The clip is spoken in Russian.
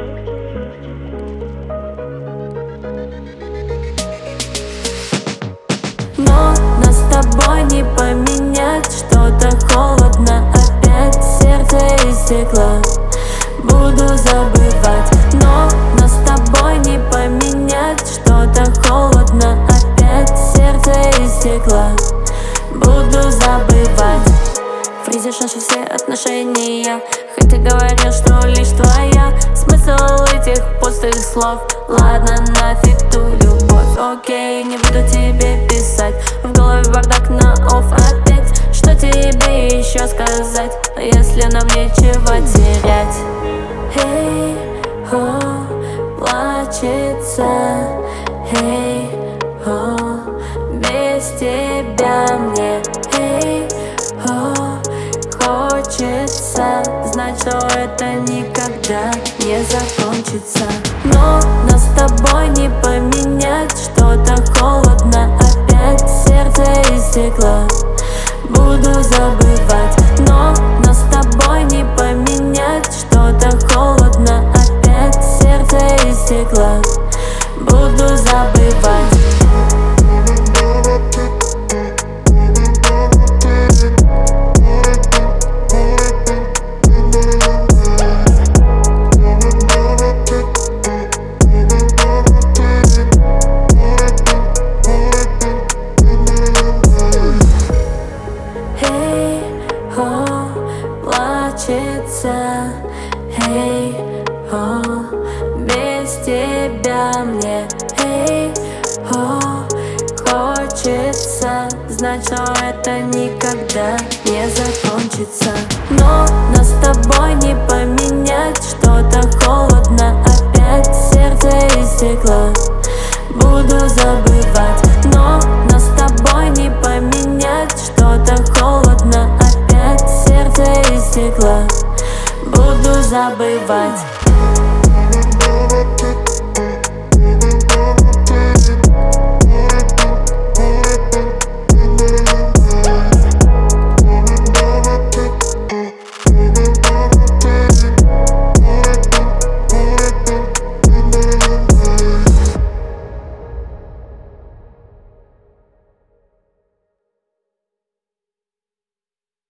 Но нас с тобой не поменять, что-то холодно, опять сердце из стекла. Буду забывать, но нас с тобой не поменять, что-то холодно, опять сердце из стекла. Буду забывать. Фризишь наши все отношения, хоть и говорил, что лишь твоя. Смысл этих пустых слов, ладно, нафиг ту любовь. Окей, не буду тебе писать, в голове бардак на офф опять. Что тебе еще сказать, если нам нечего терять? Эй, о, плачется, эй, о, без тебя мне, эй, о, хочется знать, что это никогда не закончится. Но нас с тобой не поменять, что-то холодно, опять сердце из стекла. Буду забывать, но нас с тобой не поменять, что-то холодно, опять сердце из стекла. Буду забывать. Плачется, эй, о, без тебя мне, эй, о, хочется знать, что это никогда не закончится. Но нас с тобой не поменять, что-то холодно, опять сердце из стекла. Буду забывать, но нас с тобой не поменять, что-то холодно, опять сердце из стекла. Буду забывать.